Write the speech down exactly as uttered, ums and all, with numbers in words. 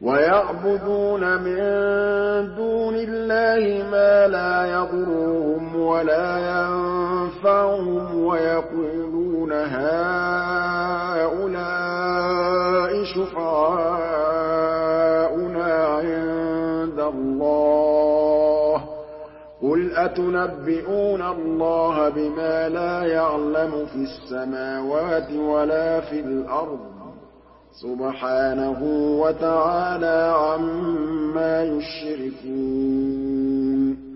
وَيَعْبُدُونَ مِن دُونِ اللَّهِ مَا لَا يَضُرُّهُمْ وَلَا يَنفَعُهُمْ وَيَقُولُونَ هَٰؤُلَاءِ شُفَعَاؤُنَا عِندَ اللَّهِ ۚ قُلْ أَتُنَبِّئُونَ اللَّهَ بِمَا لَا يَعْلَمُ فِي السَّمَاوَاتِ وَلَا فِي الْأَرْضِ ۚ سُبْحَانَهُ وَتَعَالَىٰ عَمَّا يُشْرِكُونَ